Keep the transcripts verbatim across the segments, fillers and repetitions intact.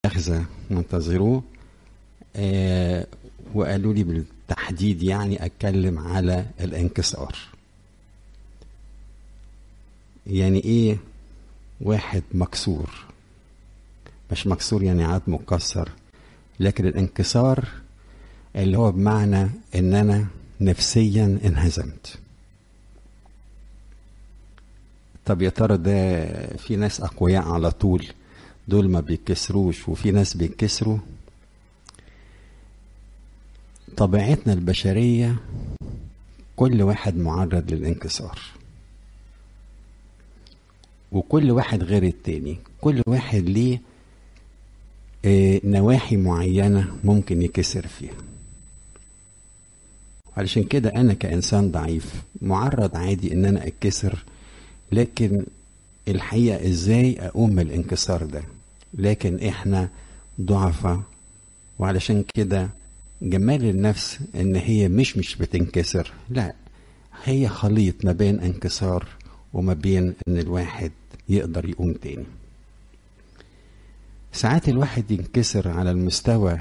أخذ منتظروه. آه وقالوا لي بالتحديد يعني أتكلم على الانكسار. يعني إيه واحد مكسور؟ مش مكسور يعني عاد مكسر، لكن الانكسار اللي هو بمعنى ان انا نفسيا انهزمت. طب يا ترى ده في ناس اقوياء على طول دول ما بيكسروش، وفي ناس بيكسروا؟ طبيعتنا البشرية كل واحد معرض للانكسار، وكل واحد غير التاني. كل واحد ليه اه نواحي معينة ممكن يكسر فيها. علشان كده انا كإنسان ضعيف معرض عادي ان انا اتكسر، لكن الحقيقة ازاي اقوم من الانكسار ده؟ لكن احنا ضعفة، وعلشان كده جمال النفس ان هي مش مش بتنكسر، لا، هي خليط ما بين انكسار وما بين ان الواحد يقدر يقوم تاني. ساعات الواحد ينكسر على المستوى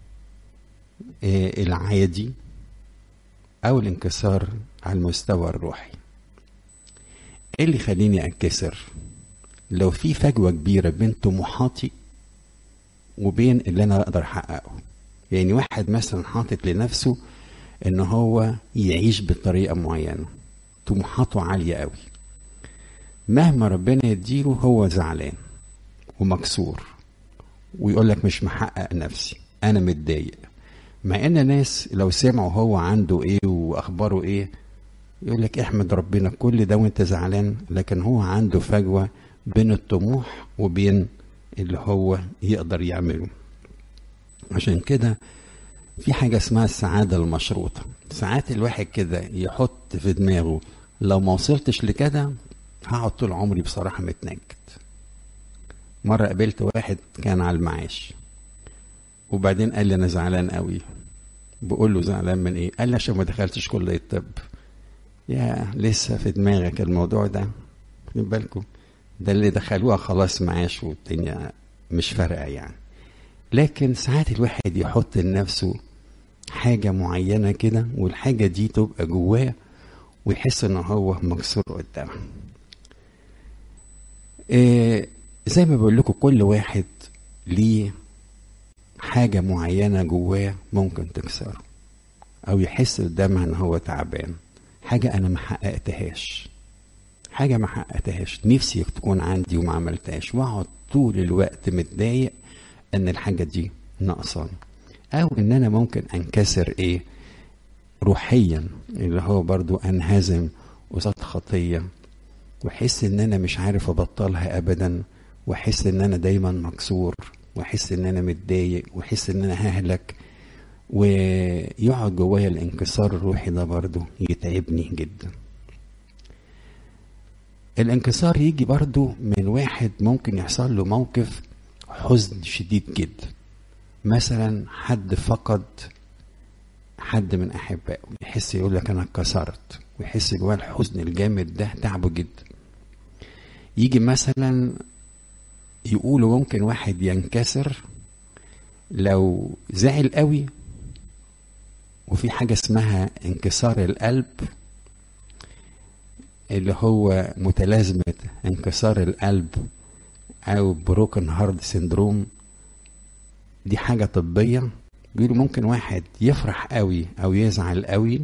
العادي او الانكسار على المستوى الروحي. ايه اللي يخليني انكسر؟ لو في فجوة كبيرة بين طموحاتي وبين اللي انا اقدر احققه. يعني واحد مثلا حاطط لنفسه ان هو يعيش بطريقة معينة، طموحاته عالية قوي، مهما ربنا يديله هو زعلان ومكسور، ويقول لك مش محقق نفسي، انا متضايق. مع ان ناس لو سمعوا هو عنده ايه واخباره ايه يقول لك احمد ربنا كل ده وانت زعلان، لكن هو عنده فجوة بين الطموح وبين اللي هو يقدر يعمله. عشان كده في حاجة اسمها السعادة المشروطة. ساعات الواحد كده يحط في دماغه لو ما وصلتش لكده هقعد طول عمري بصراحة متنكد. مرة قابلت واحد كان على المعاش، وبعدين قال لي انا زعلان قوي. بقول له زعلان من ايه؟ قال لي عشان ما دخلتش كلية الطب. يا لسه في دماغك الموضوع ده؟ خد بالكم، ده اللي دخلوها خلاص معاش والدنيا مش فارقة يعني. لكن ساعات الواحد يحط لنفسه حاجة معينة كده، والحاجة دي تبقى جواه ويحس ان هو مكسور قدامها. إيه زي ما بقول لكم كل واحد ليه حاجة معينة جواه ممكن تكسره او يحس قدامها ان هو تعبان. حاجة انا ما حققتهاش، حاجة ما حققتهاش نفسي تكون عندي وما عملتهاش، واقعد طول الوقت متضايق ان الحاجة دي ناقصان. او ان انا ممكن انكسر ايه روحيا، اللي هو برضو انهزم قصاد خطية، واحس ان انا مش عارف ابطلها ابدا، واحس ان انا دايما مكسور، واحس ان انا متضايق، واحس ان انا ههلك، ويقعد جوايا الانكسار الروحي ده برضو يتعبني جدا. الانكسار يجي برضو من واحد ممكن يحصل له موقف حزن شديد جدا، مثلا حد فقد حد من احبائه، يحس يقول لك انا اتكسرت، ويحس جواه الحزن الجامد ده تعبه جدا. يجي مثلا يقولوا ممكن واحد ينكسر لو زعل قوي، وفي حاجة اسمها انكسار القلب اللي هو متلازمة انكسار القلب او بروكن هارد سيندروم. دي حاجة طبية. بيقولوا ممكن واحد يفرح قوي او يزعل قوي،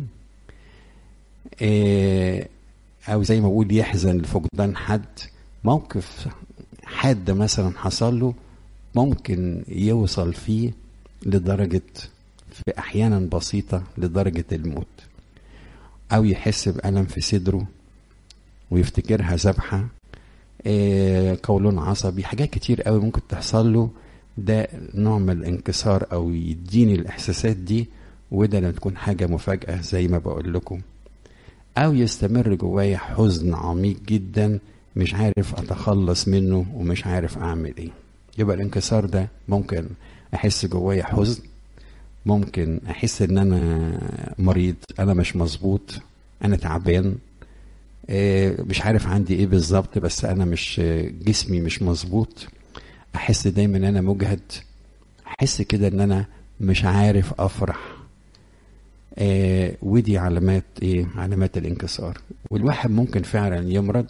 او زي ما بقول يحزن لفقدان حد، موقف حد مثلا حصل له ممكن يوصل فيه لدرجة، في احيانا بسيطة لدرجة الموت، او يحس بألم في صدره ويفتكرها ذبحة، قولون عصبي، حاجات كتير قوي ممكن تحصل له. ده نوع من الانكسار او يديني الاحساسات دي، وده لما تكون حاجة مفاجأة زي ما بقول لكم. او يستمر جوايا حزن عميق جدا مش عارف اتخلص منه ومش عارف اعمل ايه. يبقى الانكسار ده ممكن احس جوايا حزن، ممكن احس ان انا مريض، انا مش مظبوط، انا تعبان، مش عارف عندي ايه بالظبط، بس انا مش جسمي مش مظبوط. احس دايما ان انا مجهد، احس كده ان انا مش عارف افرح. آه ودي علامات ايه؟ علامات الانكسار. والواحد ممكن فعلا يمرض،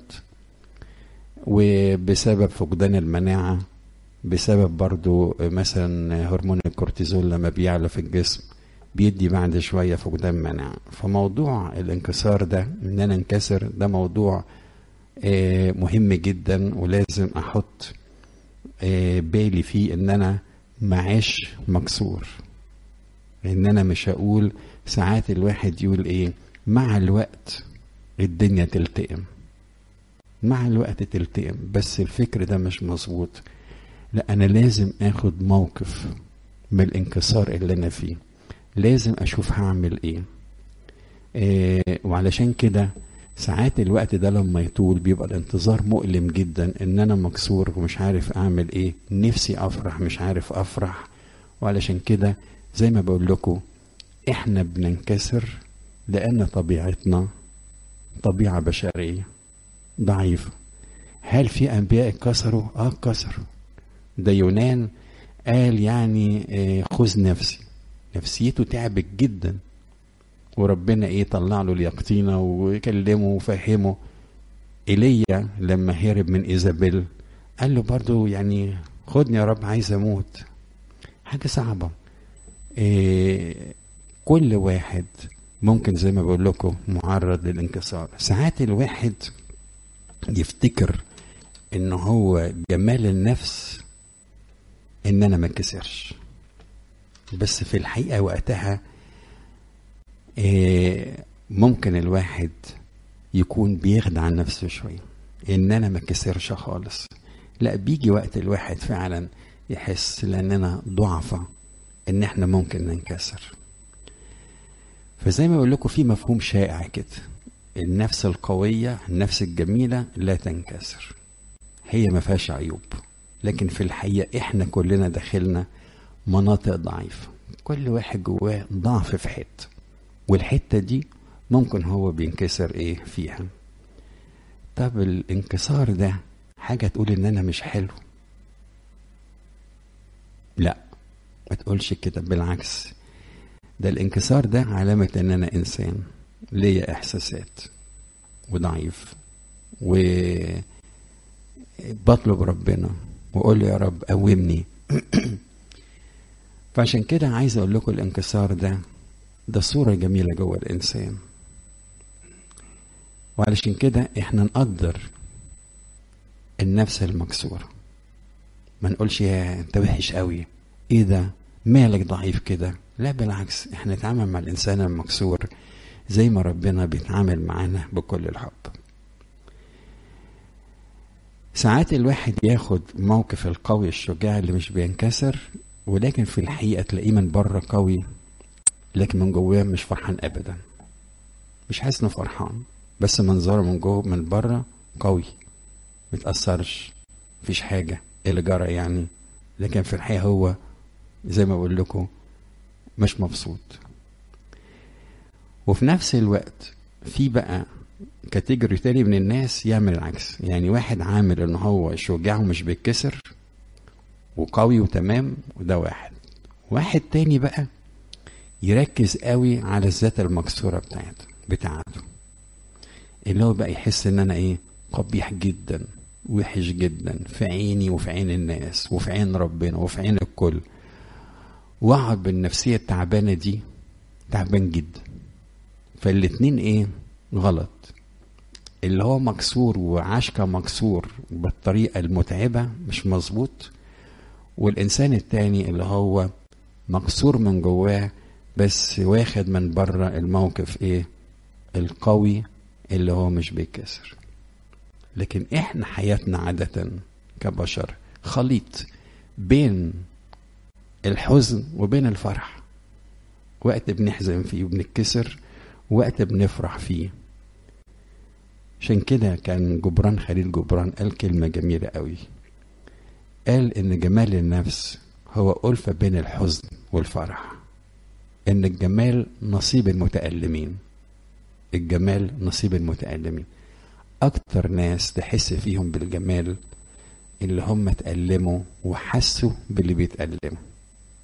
وبسبب فقدان المناعة، بسبب برضو مثلا هرمون الكورتيزول لما بيعلى في الجسم بيدي بعد شوية فقدان مناعة. فموضوع الانكسار ده، ان انا انكسر، ده موضوع آه مهم جدا، ولازم احط آه بالي فيه ان انا معاش مكسور. ان انا مش هقول، ساعات الواحد يقول ايه، مع الوقت الدنيا تلتئم، مع الوقت تلتئم، بس الفكر ده مش مظبوط. لا، انا لازم اخد موقف من الانكسار اللي انا فيه، لازم اشوف هعمل ايه. إيه وعلشان كده ساعات الوقت ده لما يطول بيبقى الانتظار مؤلم جدا، ان انا مكسور ومش عارف اعمل ايه، نفسي افرح مش عارف افرح. وعلشان كده زي ما بقول لكم، احنا بننكسر لان طبيعتنا طبيعة بشرية ضعيفة. هل في انبياء اتكسروا؟ اه اتكسروا. ده يونان قال يعني آه خذ نفسي، نفسيته تعبت جدا، وربنا ايه طلع له اليقطينة وكلمه وفهمه. ايليا لما هرب من ايزابيل قال له برضو يعني خدني يا رب عايز اموت. حاجة صعبة. إيه كل واحد ممكن زي ما بقول لكم معرض للانكسار. ساعات الواحد يفتكر ان هو جمال النفس ان انا ما انكسرش، بس في الحقيقة وقتها إيه ممكن الواحد يكون بيخدع نفسه شوية ان انا ما انكسرش خالص. لا، بيجي وقت الواحد فعلا يحس لاننا ضعفة ان احنا ممكن ننكسر. فزي ما بقول لكم في مفهوم شائع كده، النفس القوية، النفس الجميلة لا تنكسر، هي ما فيهاش عيوب. لكن في الحقيقة احنا كلنا داخلنا مناطق ضعيفة، كل واحد جواه ضعف في حتة، والحتة دي ممكن هو بينكسر ايه فيها. طب الانكسار ده حاجة تقول ان انا مش حلو؟ لا، ما تقولش كده، بالعكس، ده الانكسار ده علامة ان انا انسان ليا احساسات وضعيف، وبطلب ربنا واقول له يا رب قومني. فعشان كده عايز اقول لكم الانكسار ده ده صورة جميلة جوه الانسان. وعلشان كده احنا نقدر النفس المكسورة، ما نقولش يا انت وحش قوي، ايه ده مالك ضعيف كده. لا، بالعكس، احنا نتعامل مع الانسان المكسور زي ما ربنا بيتعامل معانا بكل الحب. ساعات الواحد ياخد موقف القوي الشجاع اللي مش بينكسر، ولكن في الحقيقة تلاقيه من بره قوي، لكن من جواه مش فرحان ابدا، مش حاسس انه فرحان، بس منظره من جوه من بره قوي، متأثرش، مفيش حاجة، ايه اللي جرى يعني. لكن في الحقيقة هو زي ما بقول لكم مش مبسوط. وفي نفس الوقت في بقى كاتيجوري تاني من الناس يعمل العكس، يعني واحد عامل ان هو شجاع ومش بيتكسر وقوي وتمام، وده واحد. واحد تاني بقى يركز قوي على الذات المكسورة بتاعته بتاعته اللي هو بقى يحس ان انا ايه، قبيح جدا، وحش جدا في عيني وفي عين الناس وفي عين ربنا وفي عين الكل. واقعد بالنفسية التعبانة دي تعبان جدا. فالاتنين ايه غلط. اللي هو مكسور وعاش كمكسور بالطريقة المتعبة مش مظبوط، والإنسان التاني اللي هو مكسور من جواه بس واخد من بره الموقف ايه القوي اللي هو مش بيكسر. لكن احنا حياتنا عادة كبشر خليط بين الحزن وبين الفرح، وقت بنحزن فيه وبنتكسر، وقت بنفرح فيه. عشان كده كان جبران خليل جبران قال كلمة جميلة قوي، قال ان جمال النفس هو ألفة بين الحزن والفرح، ان الجمال نصيب المتألمين، الجمال نصيب المتألمين. اكتر ناس تحس فيهم بالجمال اللي هم تألموا وحسوا باللي بيتألموا.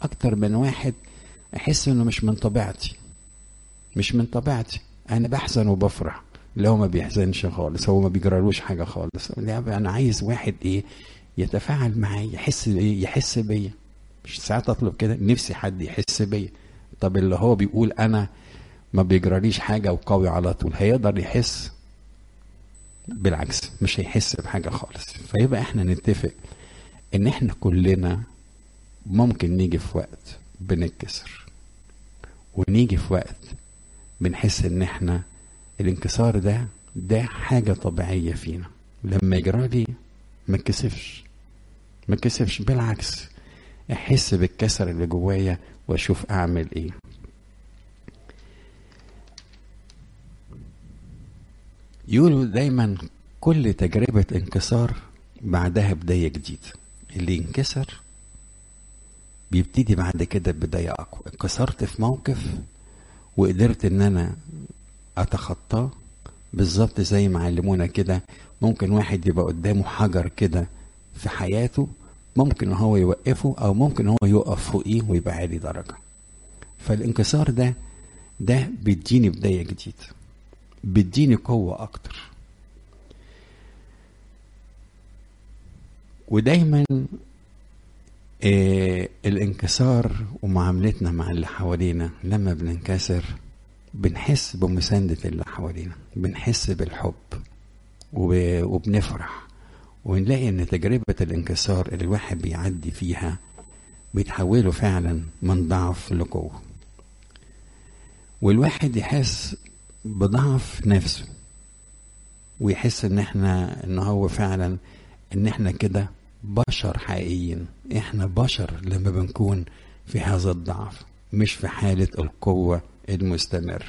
اكتر من واحد احس انه مش من طبيعتي، مش من طبيعتي. انا بحزن وبفرح، لا هو ما بيحزنش خالص، هو ما بيجرالوش حاجه خالص. انا عايز واحد ايه يتفاعل معايا، يحس ايه، يحس بيا. مش ساعات اطلب كده، نفسي حد يحس بيا. طب اللي هو بيقول انا ما بيجراليش حاجه وقوي على طول، هيقدر يحس؟ بالعكس، مش هيحس بحاجه خالص. فيبقى احنا نتفق ان احنا كلنا ممكن نيجي في وقت بنتكسر، ونيجي في وقت بنحس ان احنا الانكسار ده ده حاجة طبيعية فينا. لما يجرالي ما اتكسفش، ما اتكسفش، بالعكس احس بالكسر اللي جوايا واشوف اعمل ايه. يقولوا دايما كل تجربة انكسار بعدها بداية جديدة. اللي ينكسر بيبتدي بعد كده بداية اقوى. انكسرت في موقف وقدرت ان انا اتخطاه، بالظبط زي ما علمونا كده. ممكن واحد يبقى قدامه حجر كده في حياته، ممكن هو يوقفه او ممكن هو يقف فوقيه ويبقى عالي درجة. فالانكسار ده ده بيديني بداية جديدة، بيديني قوة اكتر. ودايما آه الانكسار ومعاملتنا مع اللي حوالينا، لما بننكسر بنحس بمساندة اللي حوالينا، بنحس بالحب وبنفرح، ونلاقي ان تجربة الانكسار اللي الواحد بيعدي فيها بيتحوله فعلا من ضعف لقوة. والواحد يحس بضعف نفسه، ويحس ان احنا ان هو فعلا ان احنا كده بشر حقيقيين. احنا بشر لما بنكون في هذا الضعف، مش في حالة القوة المستمر.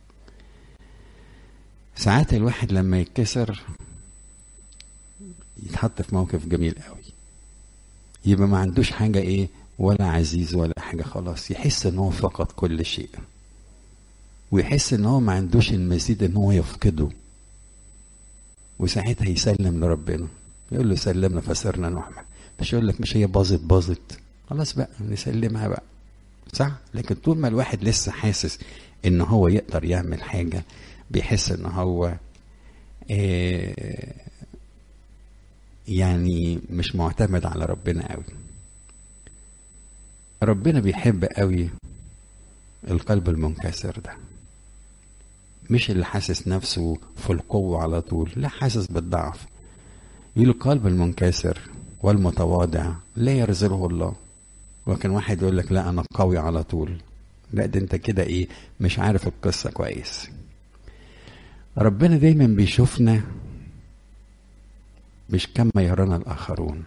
ساعات الواحد لما يتكسر يتحط في موقف جميل قوي، يبقى ما عندوش حاجة ايه ولا عزيز ولا حاجة، خلاص يحس ان هو فقد كل شيء، ويحس ان هو ما عندوش المزيد ان هو يفقده. وساعتها يسلم لربنا، يقول له سلمنا فسرنا نحمل. مش يقول لك مش هي باظت باظت خلاص بقى نسلمها بقى، صح؟ لكن طول ما الواحد لسه حاسس ان هو يقدر يعمل حاجة، بيحس ان هو إيه يعني مش معتمد على ربنا قوي. ربنا بيحب قوي القلب المنكسر ده، مش اللي حاسس نفسه في القوة على طول، لا حاسس بالضعف. يقول القلب المنكسر والمتواضع لا يرزله الله. وكان واحد يقول لك لا انا قوي على طول، لا ده انت كده ايه مش عارف القصة كويس. ربنا دايما بيشوفنا مش كما يرانا الآخرون،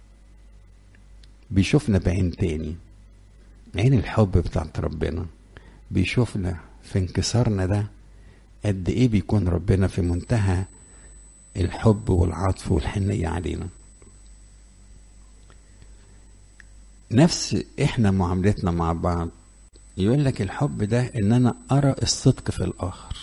بيشوفنا بعين تاني، عين الحب بتاعت ربنا. بيشوفنا في انكسارنا ده قد ايه بيكون ربنا في منتهى الحب والعطف والحنية علينا. نفس احنا معاملتنا مع بعض. يقول لك الحب ده ان انا ارى الصدق في الاخر،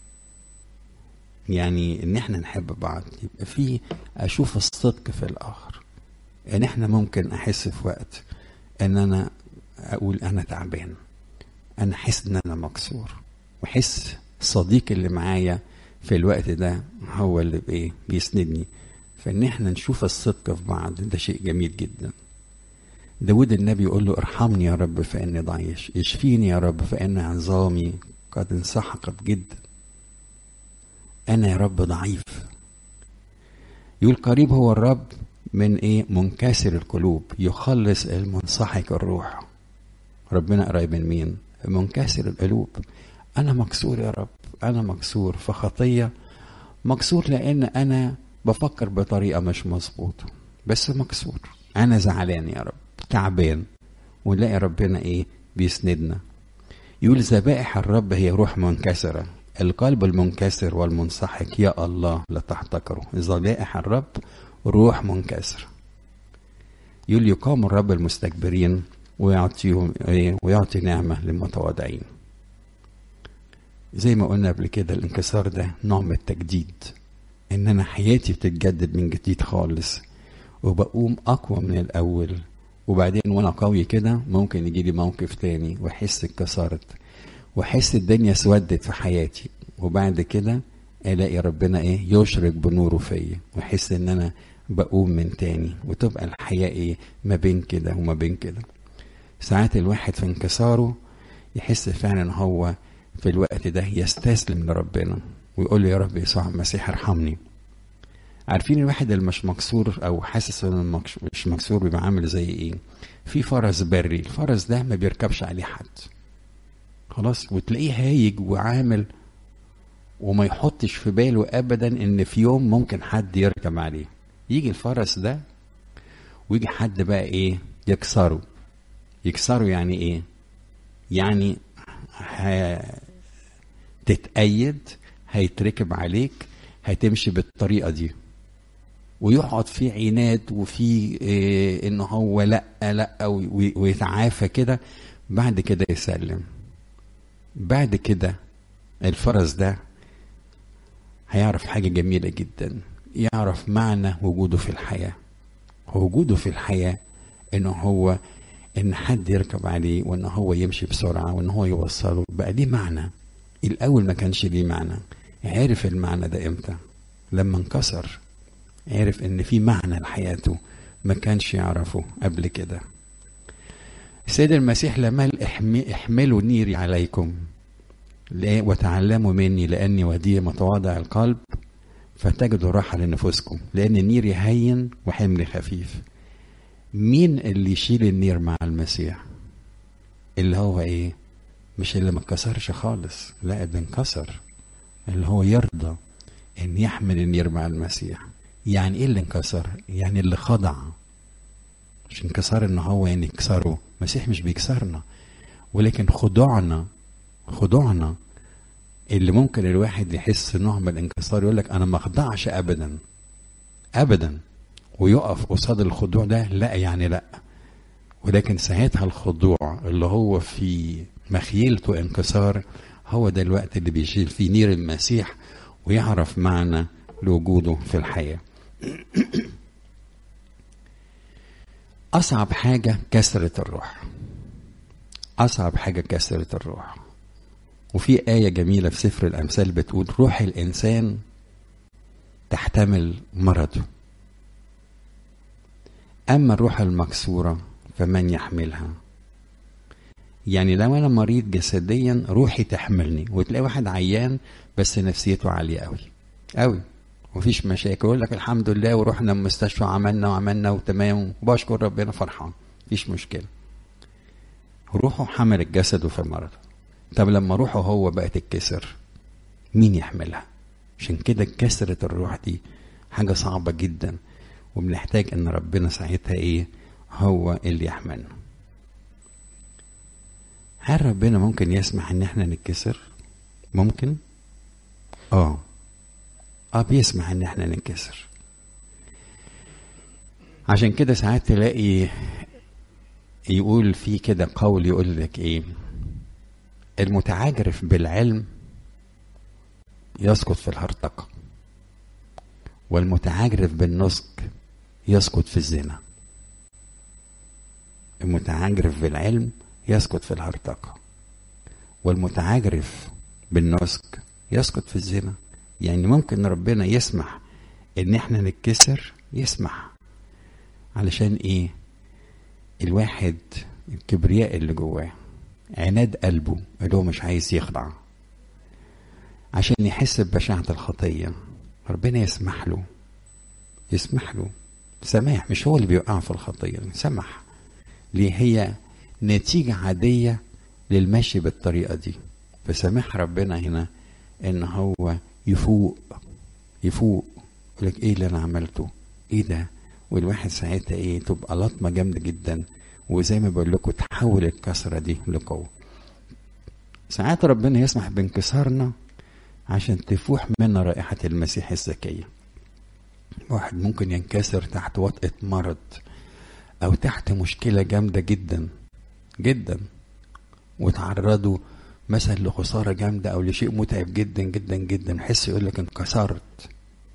يعني ان احنا نحب بعض يبقى في اشوف الصدق في الاخر. ان احنا ممكن احس في وقت ان انا اقول انا تعبان، انا احس ان انا مكسور، واحس صديقي اللي معايا في الوقت ده هو اللي بايه بيسندني. فان احنا نشوف الصدق في بعض ده شيء جميل جدا. داود النبي يقول له ارحمني يا رب فاني ضعيف، اشفيني يا رب فان عظامي قد انسحقت جدا. انا يا رب ضعيف. يقول قريب هو الرب من ايه منكسر القلوب، يخلص المنسحق الروح. ربنا قريب من مين؟ منكسر القلوب. انا مكسور يا رب، انا مكسور في خطية، مكسور لان انا بفكر بطريقة مش مظبوطة، بس مكسور، انا زعلان يا رب، تعبان. ونلاقي ربنا ايه بيسندنا. يقول ذبائح الرب هي روح منكسرة، القلب المنكسر والمنسحق يا الله لا تحتقره. ذبائح الرب روح منكسر. يقول يقام الرب المستكبرين ويعطيهم ايه ويعطي نعمة للمتواضعين. زي ما قلنا قبل كده الانكسار ده نوع من التجديد، ان انا حياتي بتتجدد من جديد خالص، وبقوم اقوى من الاول، وبعدين وانا قوي كده ممكن يجي لي موقف تاني واحس اتكسرت واحس الدنيا اسودت في حياتي، وبعد كده الاقي ربنا ايه يشرق بنوره فيا واحس ان انا بقوم من تاني، وتبقى الحياة ايه ما بين كده وما بين كده. ساعات الواحد في انكساره يحس فعلا هو في الوقت ده يستسلم لربنا ويقول له يا رب يسوع المسيح ارحمني. عارفين الواحد اللي مش مكسور او حاسس انه مش مكسور بيبقى عامل زي ايه؟ في فرس بري، الفرس ده ما بيركبش عليه حد خلاص، وتلاقيه هايج وعامل وما يحطش في باله ابدا ان في يوم ممكن حد يركب عليه. يجي الفرس ده ويجي حد بقى ايه يكسره. يكسره يعني ايه؟ يعني هتتأيد، هيتركب عليك، هتمشي بالطريقة دي، ويقعد في عناد وفي إيه انه هو لا لا ويتعافى كده، بعد كده يسلم. بعد كده الفرس ده هيعرف حاجة جميلة جدا، يعرف معنى وجوده في الحياة. وجوده في الحياة انه هو ان حد يركب عليه وان هو يمشي بسرعة وان هو يوصله، بقى ليه معنى. الاول ما كانش ليه معنى، عرف المعنى ده امتى؟ لما انكسر، عرف ان في معنى لحياته ما كانش يعرفه قبل كده. السيد المسيح لما قال احملوا نيري عليكم وتعلموا مني لاني وديع متواضع القلب فتجدوا راحة لنفوسكم، لان نيري هين وحملي خفيف. مين اللي يشيل النير مع المسيح؟ اللي هو ايه؟ مش اللي ما اتكسرش خالص، لا اللي انكسر، اللي هو يرضى ان يحمل النير مع المسيح. يعني ايه اللي انكسر؟ يعني اللي خضع. مش انكسار ان هو يعني يكسره، المسيح مش بيكسرنا، ولكن خضوعنا خضوعنا اللي ممكن الواحد يحس نوع من الانكسار يقول لك انا ما اخضعش ابدا ابدا ويقف قصاد الخضوع ده، لا يعني لا. ولكن ساعتها الخضوع اللي هو في مخيلته انكسار هو ده الوقت اللي بيشيل فيه نير المسيح ويعرف معنى لوجوده في الحياة. أصعب حاجة كسرة الروح، أصعب حاجة كسرة الروح. وفي آية جميلة في سفر الأمثال بتقول روح الإنسان تحتمل مرضه، أما الروح المكسورة فمن يحملها. يعني لو أنا مريض جسديا روحي تحملني، وتلاقي واحد عيان بس نفسيته عالية قوي قوي ومفيش مشاكل، يقول لك الحمد لله ورحنا المستشفى وعملنا وعملنا وتمام وبشكر ربنا فرحان، مفيش مشكلة. روحه حمل الجسد في المرض. طب لما روحه هو بقى تتكسر مين يحملها؟ عشان كده كسرة الروح دي حاجة صعبة جدا، وبنحتاج ان ربنا ساعتها ايه هو اللي يحملنا. هل ربنا ممكن يسمح ان احنا نتكسر؟ ممكن اه اه بيسمح ان احنا نتكسر. عشان كده ساعات تلاقي يقول في كده قول يقول لك ايه، المتعجرف بالعلم يسقط في الهرطقة، والمتعجرف بالنسك يسقط في الزنا. المتعجرف بالعلم يسقط في الهرطقة، والمتعجرف بالنسك يسقط في الزنا. يعني ممكن ربنا يسمح ان احنا نتكسر، يسمح علشان ايه؟ الواحد الكبرياء اللي جواه، عناد قلبه اللي هو مش عايز يخضع، عشان يحس ببشاعة الخطية ربنا يسمح له، يسمح له سماح. مش هو اللي بيوقع في الخطية، سمح ليه، هي نتيجة عادية للمشي بالطريقة دي. فسمح ربنا هنا ان هو يفوق يفوق يقول لك ايه اللي انا عملته، ايه ده؟ والواحد ساعتها ايه تبقى لطمة جامدة جدا، وزي ما بقول لكم تحول الكسرة دي لقوة. ساعات ربنا يسمح بانكسارنا عشان تفوح منا رائحة المسيح الزكية. واحد ممكن ينكسر تحت وطأة مرض او تحت مشكلة جامدة جدا جدا، وتعرضوا مثلا لخسارة جامدة او لشيء متعب جدا جدا جدا، يحس يقول لك انكسرت،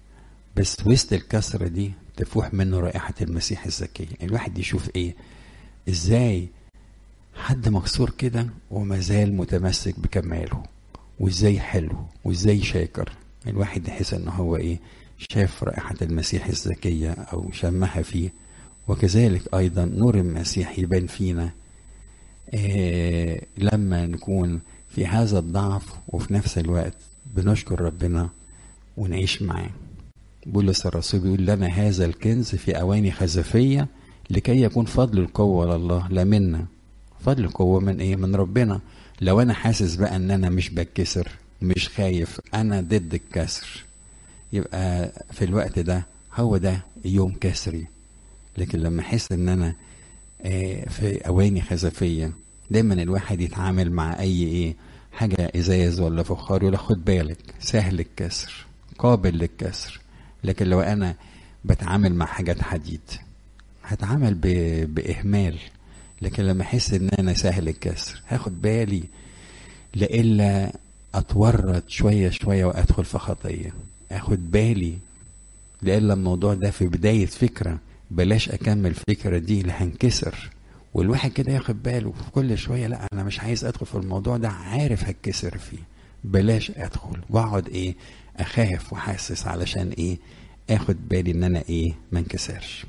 بس وسط الكسرة دي تفوح منه رائحة المسيح الزكية. الواحد يشوف ايه ازاي حد مكسور كده وما زال متمسك بكماله، وازاي حلو وازاي شاكر. الواحد يحس ان هو ايه، شاف رائحة المسيح الزكية او شمها فيه. وكذلك ايضا نور المسيح يبان فينا إيه لما نكون في هذا الضعف وفي نفس الوقت بنشكر ربنا ونعيش معاه. بولس الرسول بيقول لنا هذا الكنز في اواني خزفية لكي يكون فضل القوة لله لا منا. فضل القوة من ايه؟ من ربنا. لو انا حاسس بقى ان انا مش بتكسر، مش خايف، انا ضد الكسر، يبقى في الوقت ده هو ده يوم كسري. لكن لما احس ان انا في اواني خزفية، دايما الواحد يتعامل مع اي ايه حاجة ازاز ولا فخار يقول خد بالك سهل الكسر قابل للكسر. لكن لو انا بتعامل مع حاجات حديد هتعامل باهمال. لكن لما احس ان انا سهل الكسر هاخد بالي لإلا اتورط شوية شوية وادخل في خطية. اخد بالي لإلا الموضوع ده في بداية فكرة بلاش اكمل الفكرة دي اللي هنكسر. والواحد كده ياخد باله في كل شوية لا انا مش عايز ادخل في الموضوع ده، عارف هتكسر فيه، بلاش ادخل واقعد ايه اخاف وحاسس علشان ايه اخد بالي ان انا ايه ما انكسرش.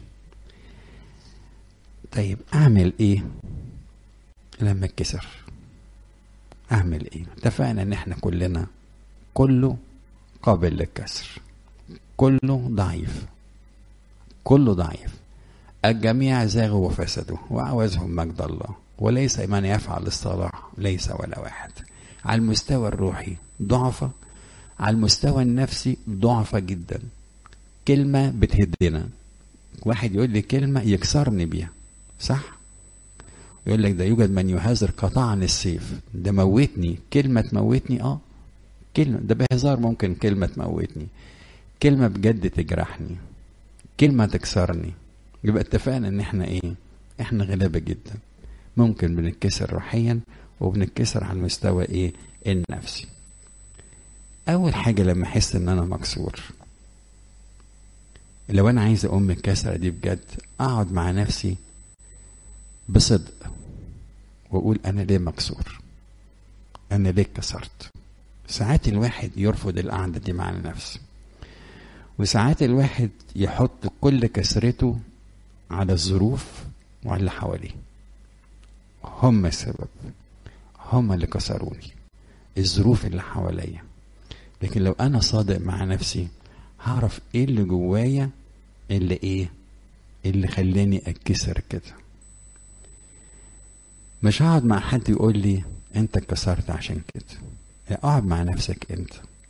طيب اعمل ايه لما اتكسر؟ اعمل ايه؟ اتفقنا ان احنا كلنا كله قابل للكسر، كله ضعيف، كله ضعيف. الجميع زاغوا وفسدوا وعوزهم مجد الله وليس من يفعل الصلاح ليس ولا واحد. على المستوى الروحي ضعفة، على المستوى النفسي ضعفة جدا. كلمة بتهدنا، واحد يقول لي كلمة يكسرني بيها، صح؟ يقول لك ده يوجد من يهازر قطعن السيف، ده موتني، كلمة تموتني. اه كلمة ده بهزار ممكن كلمة تموتني، كلمة بجد تجرحني، كلمة تكسرني. يبقى اتفقنا ان احنا ايه، احنا غلابة جدا، ممكن بنتكسر روحيا وبنتكسر على المستوى ايه النفسي. اول حاجة لما احس ان انا مكسور، لو انا عايز اقوم من الكسرة دي بجد، اقعد مع نفسي بصدق واقول انا ليه مكسور، انا ليه اتكسرت. ساعات الواحد يرفض القعدة دي مع النفس، وساعات الواحد يحط كل كسرته على الظروف وعلى اللي حواليه، هم السبب، هم اللي كسروني، الظروف اللي حواليا. لكن لو انا صادق مع نفسي هعرف ايه اللي جوايا اللي ايه اللي خلاني اتكسر كده. مش هقعد مع حد يقول لي انت اتكسرت عشان كده، اقعد مع نفسك انت.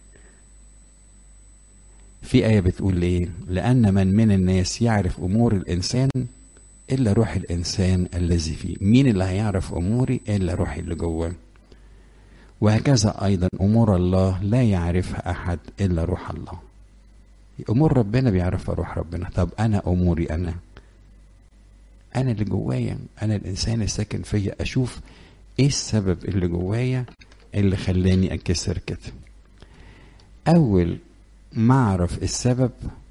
في آية بتقول ايه؟ لأن من من الناس يعرف أمور الإنسان إلا روح الإنسان الذي فيه. مين اللي هيعرف أموري إلا روحي اللي جواه. وهكذا أيضا أمور الله لا يعرفها أحد إلا روح الله. أمور ربنا بيعرفها روح ربنا. طب أنا أموري أنا أنا اللي جوايا، أنا الإنسان الساكن فيا، أشوف إيه السبب اللي جوايا اللي خلاني أكسر كده. أول ما أعرف السبب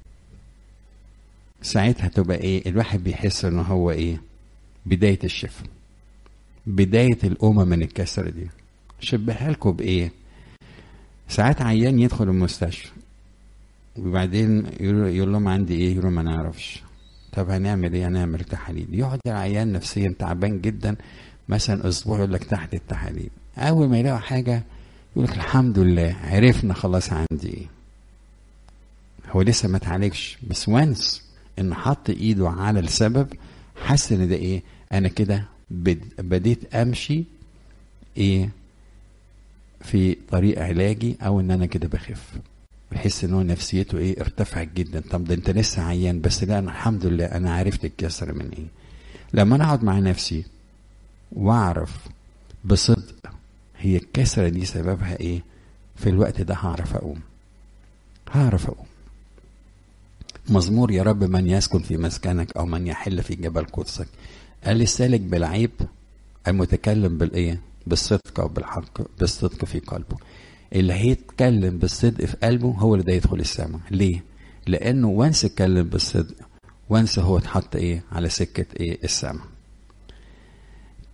ساعتها تبقى إيه، الواحد بيحس إنه هو إيه، بداية الشفاء، بداية الأمة من الكسر دي. شبهها لكم بإيه؟ ساعات عيان يدخل المستشفى وبعدين يقول لهم عندي إيه، يقولوا ما نعرفش. طب هنعمل إيه؟ هنعمل تحاليل. يقعد العيان نفسيا تعبان جدا مثلا أسبوع، يقول لك تحت التحاليل. أول ما يلاقوا حاجة يقول لك الحمد لله عرفنا خلاص عندي إيه. هو لسه ما اتعالجش، بس وانس إن حط إيده على السبب حس إن ده إيه، أنا كده بديت أمشي إيه في طريق علاجي، أو إن أنا كده بخف، بحس إنه نفسيته إيه ارتفعت جدا. طب ده أنت لسه عيان، بس لا أنا الحمد لله أنا عرفت الكسر من إيه. لما أنا أقعد مع نفسي وأعرف بصدق هي الكسرة دي سببها إيه، في الوقت ده هعرف أقوم، هعرف أقوم. مزمور يا رب من يسكن في مسكنك أو من يحل في جبل قدسك. قال السالك بالعيب المتكلم بالإيه، بالصدق أو بالحق، بالصدق في قلبه. اللي هيتكلم بالصدق في قلبه هو اللي ده يدخل السماء. ليه؟ لأنه وانس اتكلم بالصدق وانس هو اتحط إيه على سكة إيه السماء.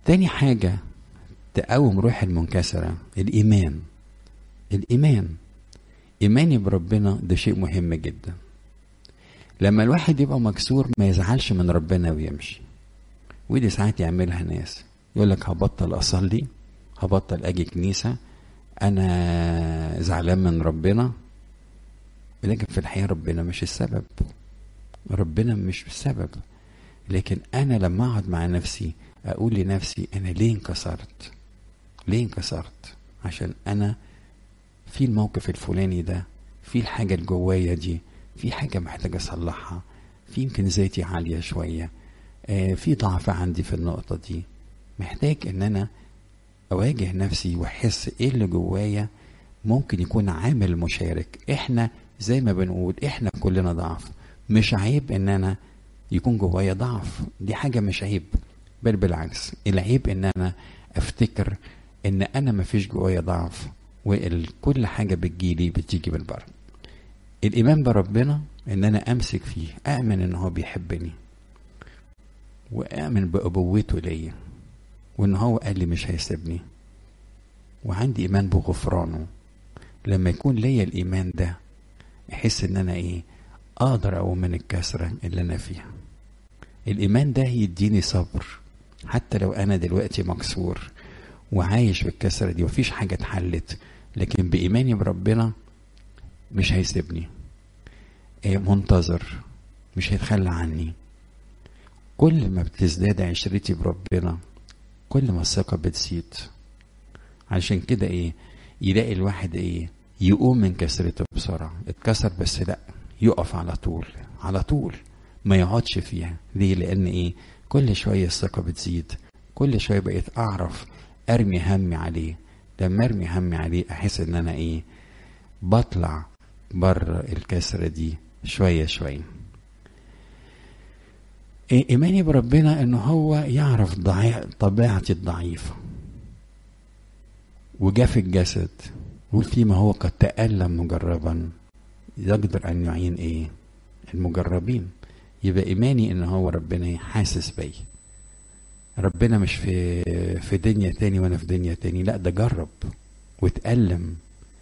تاني حاجة تقوم روح المنكسرة الإيمان. الإيمان إيماني بربنا ده شيء مهم جدا. لما الواحد يبقى مكسور ما يزعلش من ربنا ويمشي. ودي ساعات يعملها ناس يقول لك هبطل أصلي، هبطل أجي كنيسة، أنا زعلان من ربنا. لكن في الحقيقة ربنا مش السبب، ربنا مش السبب. لكن أنا لما أقعد مع نفسي أقول لنفسي أنا ليه انكسرت؟ ليه انكسرت؟ عشان أنا في الموقف الفلاني ده، في الحاجة الجوايا دي، في حاجة محتاجة أصلحها، في يمكن ذاتي عالية شوية، آه في ضعف عندي في النقطة دي، محتاج إن أنا أواجه نفسي وأحس إيه اللي جوايا ممكن يكون عامل مشارك. إحنا زي ما بنقول إحنا كلنا ضعف، مش عيب إن أنا يكون جوايا ضعف، دي حاجة مش عيب، بل بالعكس العيب إن أنا أفتكر إن أنا مفيش جوايا ضعف وكل حاجة بتجيلي بتيجي من بره. الإيمان بربنا إن أنا أمسك فيه، أؤمن إن هو بيحبني وأؤمن بأبوته ليا وإن هو قال لي مش هيسيبني، وعندي إيمان بغفرانه. لما يكون ليا الإيمان ده أحس إن أنا إيه أقدر أقوم من الكسرة اللي أنا فيها. الإيمان ده يديني صبر حتى لو أنا دلوقتي مكسور وعايش بالكسرة دي ومفيش حاجة اتحلت، لكن بإيماني بربنا مش هيسيبني، إيه منتظر، مش هيتخلى عني. كل ما بتزداد عشرتي بربنا كل ما الثقة بتزيد. عشان كده ايه يلاقي الواحد ايه يقوم من كسرته بسرعة. اتكسر بس لا يقف على طول على طول ما يقعدش فيها. ليه؟ لان ايه كل شوية الثقة بتزيد، كل شوية بقيت اعرف ارمي همي عليه. لما ارمي همي عليه احس ان انا ايه بطلع بره الكسرة دي شوية شوية. إيه ايماني بربنا انه هو يعرف ضعي... طبيعتي الضعيفة وجا في الجسد وفيما هو قد تألم مجربا يقدر ان يعين ايه المجربين. يبقى ايماني ان هو ربنا حاسس بي، ربنا مش في في دنيا تاني وانا في دنيا تاني، لا ده جرب وتألم.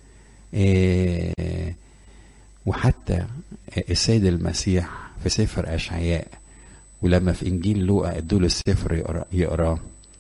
إيه وحتى السيد المسيح في سفر أشعياء ولما في انجيل لوقا ادوله السفر يقرا يقراه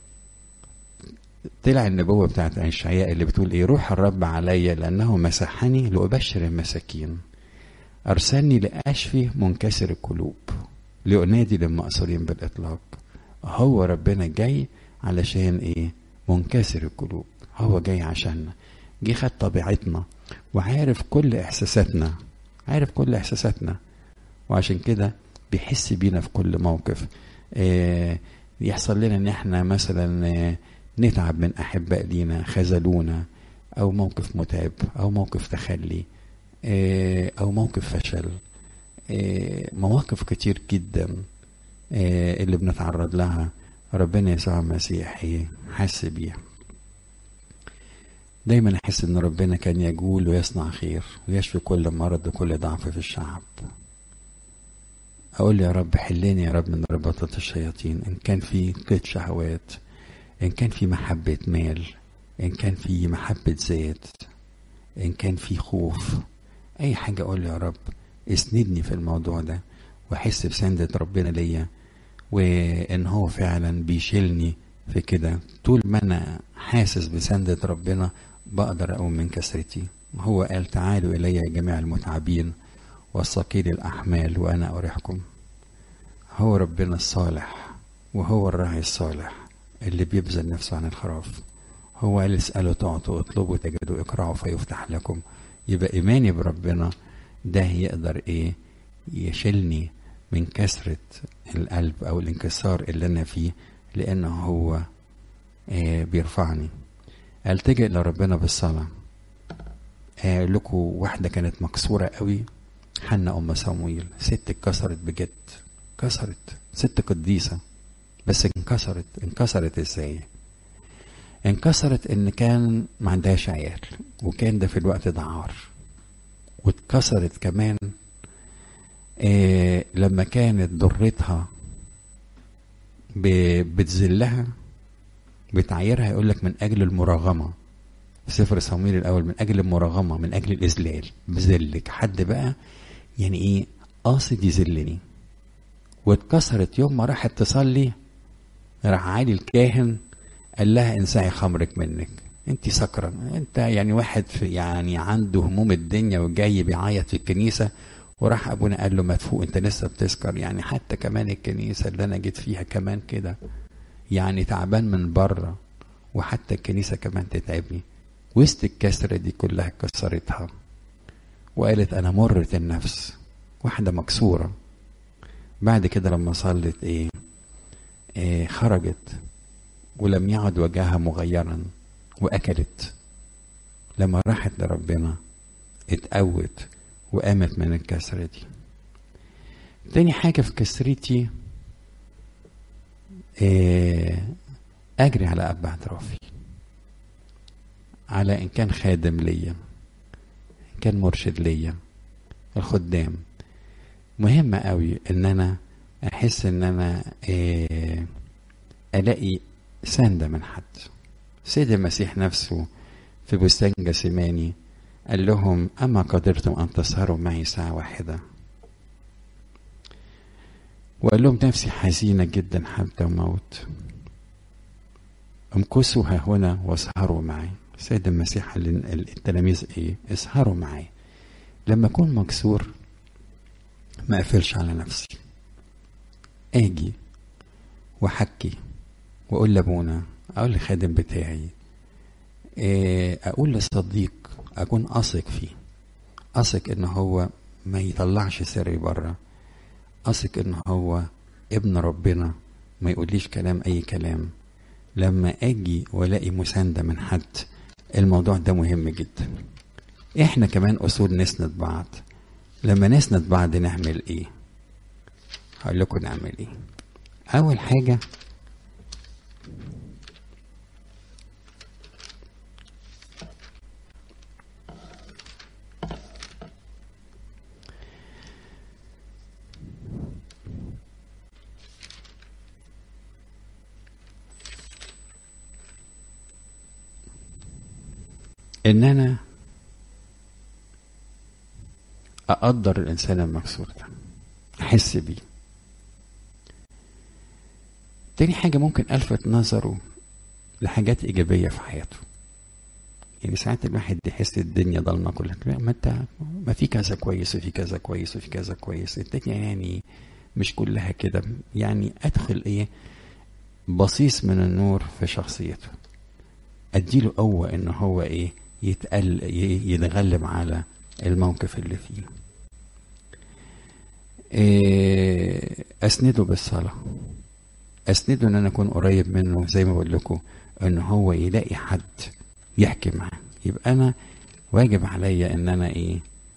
طلع النبوه بتاعت اشعياء اللي بتقول ايه روح الرب عليا لانه مسحني لابشر المساكين، ارسلني لاشفي منكسر القلوب، لانادي للمأسورين بالاطلاق. هو ربنا جاي علشان ايه منكسر القلوب، هو جاي عشاننا، جه خد طبيعتنا وعارف كل احساساتنا، عارف كل احساساتنا، وعشان كده بيحس بينا في كل موقف. آه يحصل لنا ان احنا مثلا آه نتعب من احباء لينا خذلونا، او موقف متعب او موقف تخلي آه او موقف فشل، آه مواقف كتير جدا آه اللي بنتعرض لها ربنا يسوع المسيح حس بيها. دايما احس ان ربنا كان يجول ويصنع خير ويشفي كل مرض وكل ضعف في الشعب. اقول يا رب حلني يا رب من رباطة الشياطين، ان كان في قيد شهوات، ان كان في محبة مال، ان كان في محبة ذات، ان كان في خوف، اي حاجة اقول يا رب اسندني في الموضوع ده واحس بسندة ربنا ليا، وان هو فعلا بيشيلني في كده. طول ما انا حاسس بسندة ربنا بقدر اقوم من كسرتي. هو قال تعالوا الي يا جميع المتعبين والثقيل الأحمال وأنا أريحكم. هو ربنا الصالح وهو الراعي الصالح اللي بيبذل نفسه عن الخراف. هو قال اسألوا تعطوا، اطلبوا تجدوا، اقرعوا فيفتح لكم. يبقى إيماني بربنا ده يقدر إيه يشيلني من كسرة القلب أو الانكسار اللي أنا فيه، لأنه هو إيه بيرفعني. ألتجئ لربنا بالصلاة. آه لكم واحدة كانت مكسورة قوي، حنا أم صمويل، ست اتكسرت بجد، كسرت، ست قديسة بس انكسرت. انكسرت ازاي؟ انكسرت ان كان ما عندهاش عيال وكان ده في الوقت ده عار، واتكسرت كمان آه لما كانت ضرتها بتذلها بتعيرها يقول لك من اجل المراغمه في سفر صموئيل الاول، من اجل المراغمه، من اجل الاذلال، بذلك حد بقى يعني ايه قاصد يذلني. واتكسرت يوم ما راحت تصلي، راح عالي الكاهن قال لها انسعي خمرك منك، انت سكرة، انت يعني واحد في يعني عنده هموم الدنيا وجاي بيعيط في الكنيسة، وراح ابونا قال له ما تفوق انت لسه بتسكر، يعني حتى كمان الكنيسة اللي انا جيت فيها كمان كده يعني تعبان من بره، وحتى الكنيسة كمان تتعبني. وسط الكسرة دي كلها كسرتها وقالت انا مرة النفس، واحدة مكسورة. بعد كده لما صلت ايه, إيه خرجت ولم يعد وجهها مغيرا واكلت. لما راحت لربنا اتقوت وقامت من الكسرة دي. تاني حاجة في كسرتي إيه اجري على اب اعترافي، على ان كان خادم ليا، ان كان مرشد ليا، الخدام. مهم قوي ان انا احس ان انا إيه الاقي سندة من حد. سيد المسيح نفسه في بستان جثماني قال لهم اما قدرتم ان تسهروا معي ساعة واحدة، وقال لهم نفسي حزينة جدا حتى موت، امكثوا ها هنا واسهروا معي. سيد المسيح قال للتلاميذ ايه؟ اسهروا معي. لما اكون مكسور ما اقفلش على نفسي، اجي وحكي واقول لابونا، اقول للخادم بتاعي، اقول لصديق اكون اثق فيه، اثق ان هو ما يطلعش سري بره، اثق ان هو ابن ربنا ما يقوليش كلام اي كلام. لما اجي والاقي مساندة من حد، الموضوع ده مهم جدا. احنا كمان اصول نسند بعض. لما نسند بعض نعمل ايه؟ هقول لكم نعمل ايه. اول حاجة ان انا اقدر الانسان المكسور ده، احس بيه. تاني حاجة ممكن الفت نظره لحاجات ايجابية في حياته. يعني ساعات الواحد يحس الدنيا ضلمة كلها، ما انت ما في كذا كويس وفي كذا كويس وفي كذا كويس، الدنيا يعني مش كلها كده. يعني ادخل ايه بصيص من النور في شخصيته، اديله قوة ان هو ايه يتقل يتغلب على الموقف اللي فيه. إيه اسنده بالصلاة، اسنده ان انا اكون قريب منه، زي ما بقول لكم ان هو يلاقي حد يحكي معاه. يبقى انا واجب عليا ان انا ايه,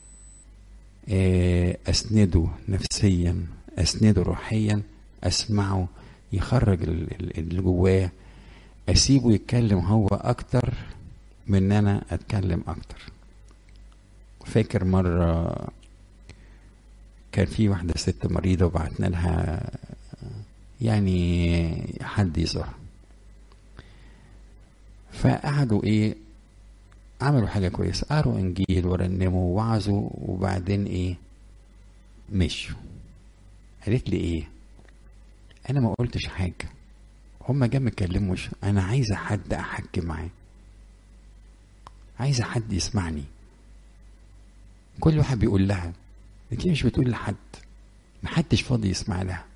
إيه اسنده نفسيا، اسنده روحيا، اسمعه يخرج اللي جواه، اسيبه يتكلم هو اكتر من ان انا اتكلم اكتر. فاكر مرة كان في واحدة ست مريضة وبعتنا لها يعني حد يزور، فقعدوا ايه عملوا حاجة كويسة، قروا انجيل ورنموا ووعظوا، وبعدين ايه مشوا. قالت لي ايه؟ انا ما قلتش حاجة، هما جم يكلموش، انا عايزة حد احكي معاه، عايزة حد يسمعني. كل واحد بيقول لها، لكن مش بتقول لحد، محدش فاضي يسمع لها.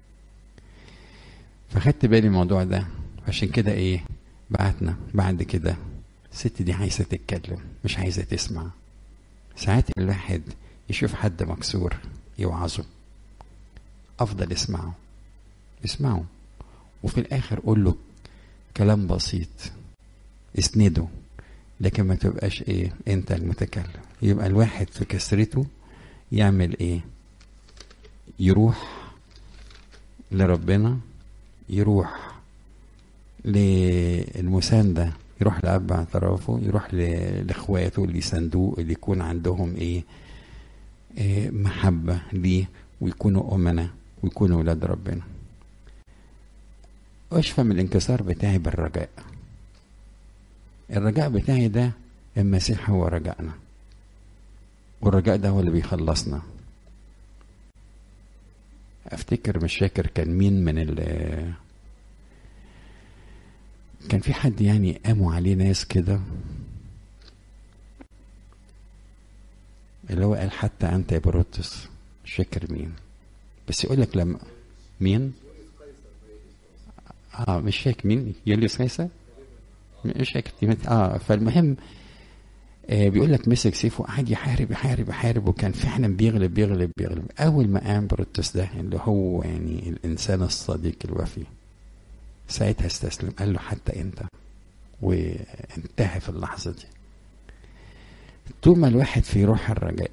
فخدت بالي الموضوع ده، عشان كده ايه بعتنا بعد كده الست دي عايزة تتكلم مش عايزة تسمع. ساعات الواحد يشوف حد مكسور يوعظه، افضل اسمعه اسمعه وفي الاخر قول له كلام بسيط، اسنده، لكن ما تبقاش ايه انت المتكلم. يبقى الواحد في كسرته يعمل ايه؟ يروح لربنا، يروح للمساندة، يروح لأب اعترافه، يروح لاخواته اللي يساندوه، اللي يكون عندهم ايه, إيه محبة ليه، ويكونوا أمنا ويكونوا ولاد ربنا. اشفى من الانكسار بتاعي بالرجاء. الرجاء بتاعي ده المسيح هو رجائنا، والرجاء ده هو اللي بيخلصنا. افتكر مش فاكر كان مين من ال كان في حد يعني قاموا عليه ناس كده اللي هو قال حتى انت يا بروتس، مش فاكر مين، بس يقول لك لما مين اه مش فاكر مين، يوليوس قيصر مش فاكر اه فالمهم آه بيقول لك مسك سيفه قعد يحارب يحارب يحارب وكان فعلا بيغلب بيغلب بيغلب. اول ما قام بروتس ده اللي هو يعني الانسان الصديق الوفي ساعتها استسلم، قال له حتى انت، وانتهى في اللحظه دي. طول ما الواحد في روح الرجاء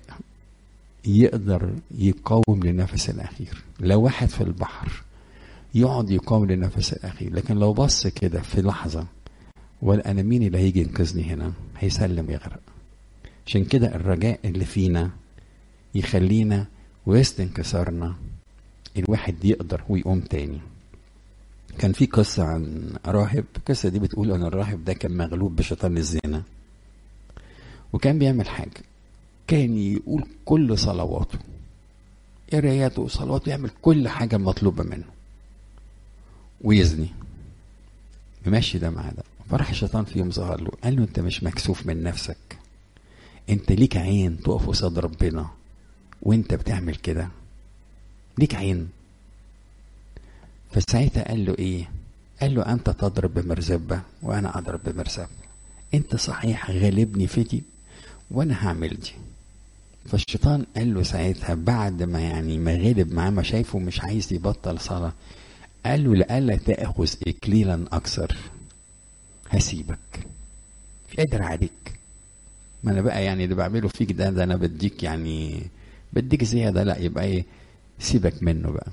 يقدر يقاوم للنفس الاخير. لو واحد في البحر يقعد يقاوم للنفس الاخير، لكن لو بص كده في لحظه ولا انا مين اللي هيجي ينقذني هنا، هيسلم يغرق. عشان كده الرجاء اللي فينا يخلينا وسط انكسارنا الواحد يقدر ويقوم تاني. كان في قصة عن راهب، القصة دي بتقول ان الراهب ده كان مغلوب بشيطان الزنا، وكان بيعمل حاجة، كان يقول كل صلواته قراياته وصلواته، يعمل كل حاجة مطلوبة منه ويزني، ممشي ده مع ده. فراح الشيطان في يوم ظهر له قال له انت مش مكسوف من نفسك؟ انت ليك عين تقف قصاد ربنا وانت بتعمل كده؟ ليك عين؟ فساعتها قال له ايه؟ قال له انت تضرب بمرزبة وانا اضرب بمرزبة، انت صحيح غالبني في دي وانا هعمل دي. فالشيطان قال له ساعتها بعد ما يعني ما غلب معاه، ما شايفه مش عايز يبطل صلاة، قال له لألا تأخذ إكليلا أكثر هسيبك، مش قادر عليك، ما أنا بقى يعني اللي بعمله فيك ده ده أنا بديك يعني بديك زيادة، لا يبقى إيه، سيبك منه بقى.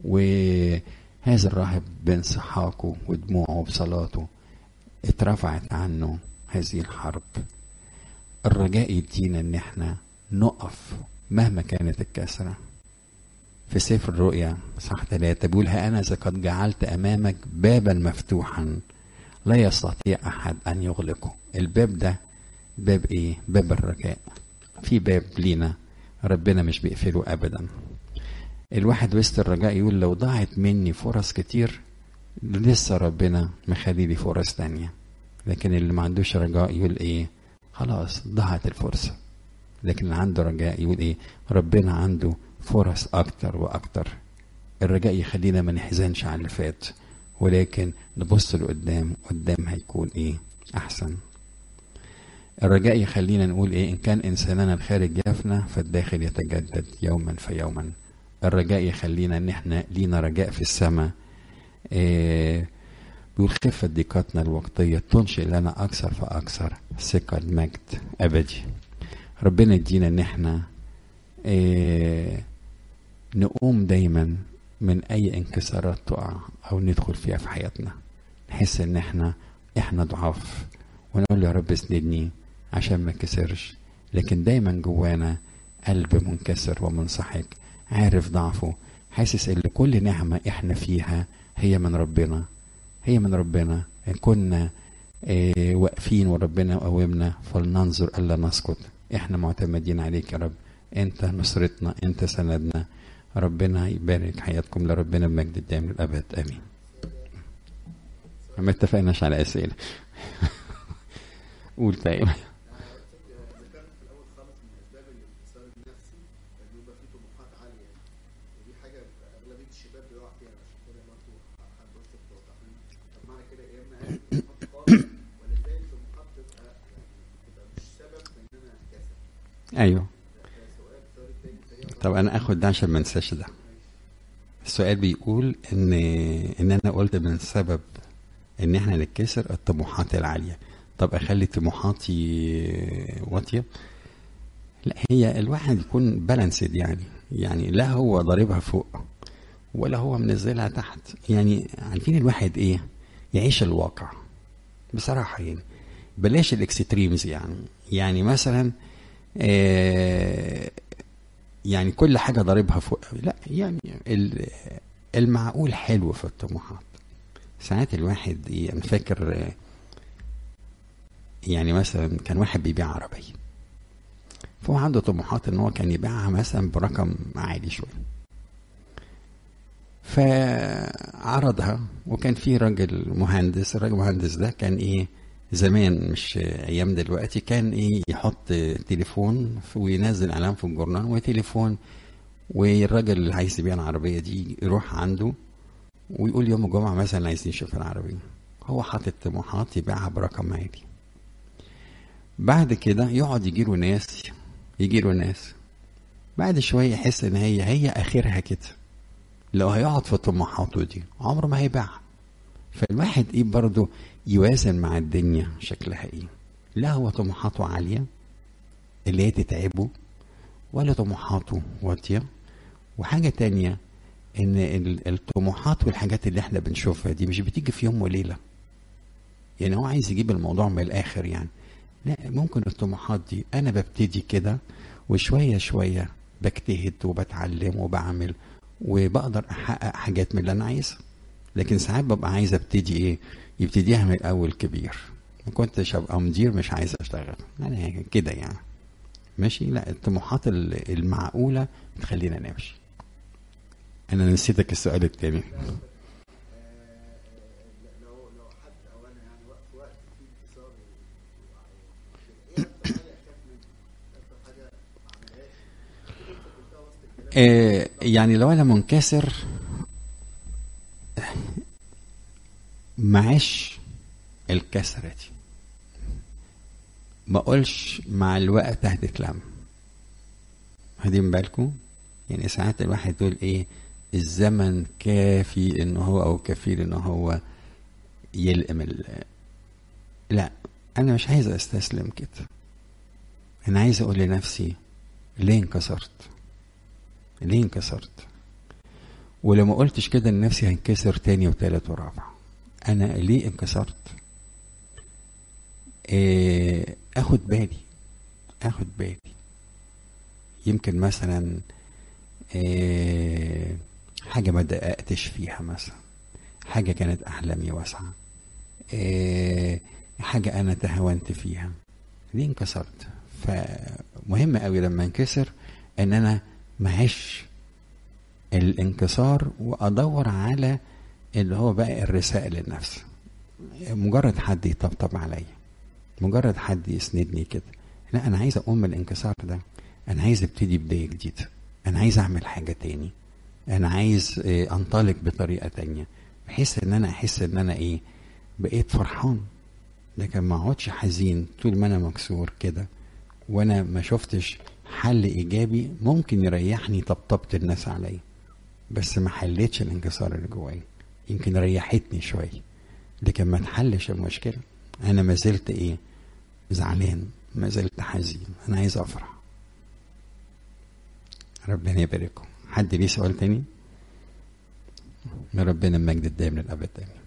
وهذا الراهب بانسحاقه ودموعه بصلاته اترفعت عنه هذه الحرب. الرجاء يدينا ان احنا نقف مهما كانت الكسرة. في سفر الرؤيا صح ثلاثة بيقول ها أنا قد جعلت أمامك بابا مفتوحا لا يستطيع أحد أن يغلقه. الباب ده باب إيه؟ باب الرجاء. في باب لينا ربنا مش بيقفله أبدا. الواحد وسط الرجاء يقول لو ضاعت مني فرص كتير لسه ربنا مخلي لي فرص تانية. لكن اللي ما عندوش رجاء يقول إيه؟ خلاص ضاعت الفرصة. لكن اللي عنده رجاء يقول إيه؟ ربنا عنده فرص أكتر وأكتر. الرجاء يخلينا ما نحزنش على اللي فات، ولكن نبص لقدام، قدام هيكون إيه؟ أحسن. الرجاء يخلينا نقول إيه؟ إن كان إنساننا الخارج يفنى فالداخل يتجدد يوما فيوما. الرجاء يخلينا إن إحنا لينا رجاء في السماء. إيه بيقول خفة ضيقتنا الوقتية تنشئ لنا أكثر فأكثر ثقة مجد أبدي. ربنا يدينا إن إحنا إيه نقوم دايما من أي انكسارات تقع أو ندخل فيها في حياتنا، نحس إن إحنا إحنا ضعاف ونقول يا رب اسندني عشان ما انكسرش. لكن دايما جوانا قلب منكسر ومنسحق، عارف ضعفه، حاسس إن كل نعمة إحنا فيها هي من ربنا، هي من ربنا. إن كنا إيه واقفين وربنا قومنا فلننظر ألا نسقط. إحنا معتمدين عليك يا رب، أنت نصرتنا، أنت سندنا. ربنا يبارك حياتكم، لربنا بمجد الدائم للأبد آمين. ما اتفقناش على أسئلة. قول طيب. ايوه طب انا اخد ده عشان ما انساش ده. السؤال بيقول ان ان انا قلت من سبب ان احنا نتكسر الطموحات العاليه. طب اخلي طموحاتي واطيه؟ لا، هي الواحد يكون بالانسد، يعني يعني لا هو ضاربها فوق ولا هو منزلها تحت. يعني عارفين الواحد ايه، يعيش الواقع بصراحه، يعني بلاش الاكستريمز. يعني يعني مثلا آه يعني كل حاجة ضاربها فوق، لا، يعني المعقول حلو في الطموحات. ساعات الواحد ايه، انا فاكر يعني مثلا كان واحد بيبيع عربيه، فهو عنده طموحات ان هو كان يبيعها مثلا برقم عالي شويه، فعرضها. وكان في راجل مهندس، الراجل المهندس ده كان ايه زمان مش ايام دلوقتي، كان ايه يحط تليفون وينزل اعلان في الجورنال وتليفون، والراجل اللي عايز يبيع العربيه دي يروح عنده ويقول يوم الجمعه مثلا عايز يشوف العربيه. هو حاطط طموحات يبيعها برقم عالي. بعد كده يقعد يجيله ناس يجيله ناس بعد شويه يحس ان هي هي اخرها كده، لو هيقعد في طموحاته دي عمره ما هيبيعها. فالواحد ايه برضه يوازن مع الدنيا شكلها ايه، لا هو طموحاته عاليه اللي هي تتعبه، ولا طموحاته واطيه. وحاجه تانية ان الطموحات والحاجات اللي احنا بنشوفها دي مش بتيجي في يوم وليله. يعني هو عايز يجيب الموضوع من الاخر يعني، لا، ممكن الطموحات دي انا ببتدي كده وشويه شويه بجتهد وبتعلم وبعمل وبقدر احقق حاجات من اللي انا عايزها. لكن ساعات ببقى عايز ابتدي ايه، يبتديها من الاول كبير. ما كنتش ابقى مدير مش عايز اشتغل يعني كده يعني ماشي. لا، الطموحات المعقوله تخلينا نمشي. انا نسيتك السؤال التاني. آه يعني لو انا منكسر معاش الكسرة دي، ما اقولش مع الوقت هتتلم. واخدين بالكم؟ يعني ساعات الواحد يقول ايه، الزمن كافي ان هو او كفيل ان هو يلقم ال... لا، انا مش عايز استسلم كده. انا عايز اقول لنفسي ليه انكسرت، ليه انكسرت. ولو ما قلتش كده لنفسي هنكسر تاني وتالت ورابع. انا ليه انكسرت؟ إيه، اخد بالي اخد بالي يمكن مثلا إيه حاجة ما دققتش فيها، مثلا حاجة كانت احلامي واسعة، إيه حاجة انا تهاونت فيها، ليه انكسرت. فمهم قوي لما انكسر ان انا معيش الانكسار وادور على اللي هو بقى الرسائل للنفس. مجرد حد يطبطب عليا، مجرد حد يسندني كده، لا، انا عايز اقوم من الانكسار ده. انا عايز ابتدي بداية جديدة، انا عايز اعمل حاجة تاني، انا عايز انطلق بطريقة تانية، بحيث ان انا احس ان انا ايه بقيت فرحان. لكن ما اقعدش حزين طول ما انا مكسور كده وانا ما شفتش حل ايجابي ممكن يريحني. طبطبت الناس عليا بس ما حلتش الانكسار اللي جوايا. يمكن ريحتني شويه لكن ما تحلش المشكله. انا ما زلت ايه، زعلان، ما زلت حزين. انا عايز افرح. ربنا يبارككم. حد ليه سؤال تاني؟ ربنا المجد الدائم للابد.